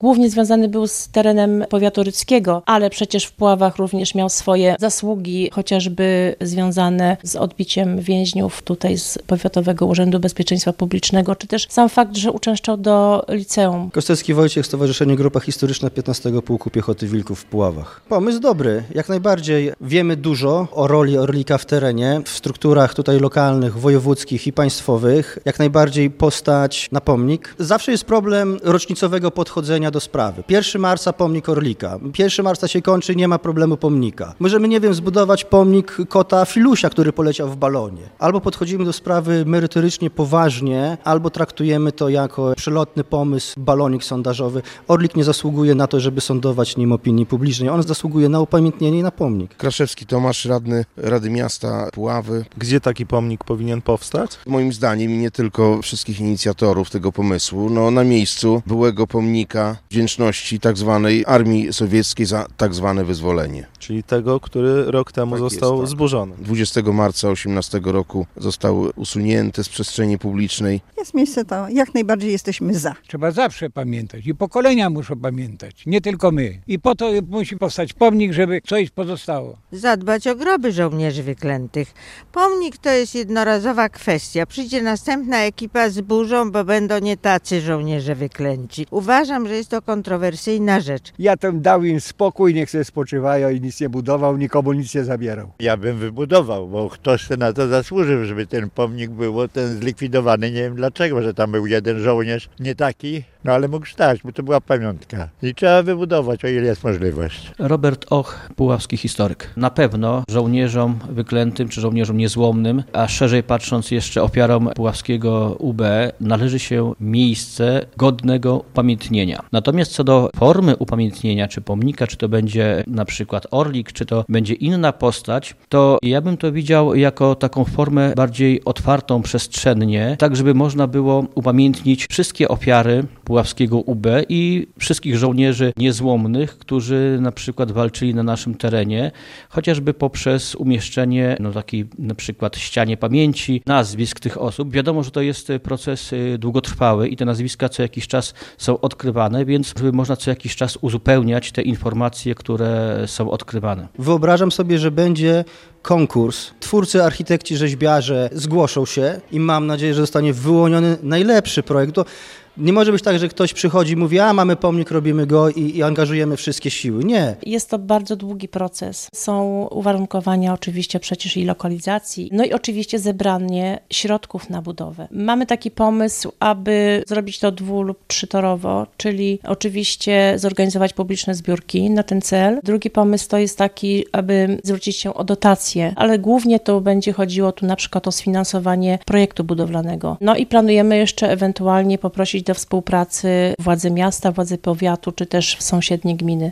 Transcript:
głównie związany był z terenem powiatu rydzkiego, ale przecież w Puławach również miał swoje zasługi, chociażby związane z odbiciem więźniów tutaj z Powiatowego Urzędu Bezpieczeństwa Publicznego, czy też sam fakt, że uczęszczał do liceum. Kostecki Wojciech, Stowarzyszenie Grupa Historyczna 15 Pułku Piechoty Wilków w Puławach. Pomysł dobry, jak najbardziej. Wiemy dużo o roli Orlika w terenie, w strukturach tutaj lokalnych, wojewódzkich i państwowych. Jak najbardziej postać na pomnik. Zawsze jest problem rocznicowego podchodzenia do sprawy. 1 marca pomnik Orlika. 1 marca się kończy, nie ma problemu pomnika. Możemy, nie wiem, zbudować pomnik kota Filusia, który poleciał w balonie. Albo podchodzimy do sprawy merytorycznie, poważnie, albo traktujemy to jako przelotny pomysł, balonik sondażowy. Orlik nie zasługuje na to, żeby sądować nim opinii publicznej. On zasługuje na upamiętnienie i na pomnik. Kraszewski Tomasz, radny Rady Miasta Puławy. Gdzie taki pomnik powinien powstać? Moim zdaniem, i nie tylko wszystkich inicjatorów tego pomysłu, na miejscu byłego pomnika wdzięczności tak zwanej armii sowieckiej za tak zwane wyzwolenie. Czyli tego, który rok temu został zburzony. 20 marca 18 roku został usunięty z przestrzeni publicznej. Jest miejsce to, jak najbardziej jesteśmy za. Trzeba zawsze pamiętać i pokolenia muszą pamiętać, nie tylko my. I po to musi powstać pomnik, żeby coś pozostało. Zadbać o groby żołnierzy wyklętych. Pomnik to jest jednorazowa kwestia. Przyjdzie następna ekipa z burzą, bo będą nie tacy żołnierze wyklęci. Uważam, że jest to kontrowersyjna rzecz. Ja tam dał im spokój, niech sobie spoczywają i nic nie budował, nikomu nic nie zabierał. Ja bym wybudował, bo ktoś na to zasłużył, żeby ten pomnik był ten zlikwidowany. Nie wiem dlaczego, że tam był jeden żołnierz nie taki, ale mógł stać, bo to była pamiątka. I trzeba wybudować, o ile jest możliwość. Robert Och, puławski historyk. Na pewno żołnierzom wyklętym czy żołnierzom niezłomnym, a szerzej patrząc jeszcze ofiarom puławskiego UB, należy się miejsce godnego upamiętnienia. Natomiast co do formy upamiętnienia, czy pomnika, czy to będzie na przykład Orlik, czy to będzie inna postać, to ja bym to widział jako taką formę bardziej otwartą przestrzennie, tak żeby można było upamiętnić wszystkie ofiary puławskiego UB i wszystkich żołnierzy niezłomnych, którzy na przykład walczyli na naszym terenie, chociażby poprzez umieszczenie takiej na przykład ścianie pamięci, nazwisk tych osób. Wiadomo, że to jest proces długotrwały i te nazwiska co jakiś czas są odkrywane, więc można co jakiś czas uzupełniać te informacje, które są odkrywane. Wyobrażam sobie, że będzie konkurs. Twórcy, architekci, rzeźbiarze zgłoszą się i mam nadzieję, że zostanie wyłoniony najlepszy projekt. To nie może być tak, że ktoś przychodzi i mówi, mamy pomnik, robimy go i angażujemy wszystkie siły. Nie. Jest to bardzo długi proces. Są uwarunkowania oczywiście przecież i lokalizacji, i oczywiście zebranie środków na budowę. Mamy taki pomysł, aby zrobić to 2- lub 3-torowo, czyli oczywiście zorganizować publiczne zbiórki na ten cel. Drugi pomysł to jest taki, aby zwrócić się o dotacje, ale głównie to będzie chodziło tu na przykład o sfinansowanie projektu budowlanego. I planujemy jeszcze ewentualnie poprosić do współpracy władze miasta, władze powiatu, czy też sąsiednie gminy.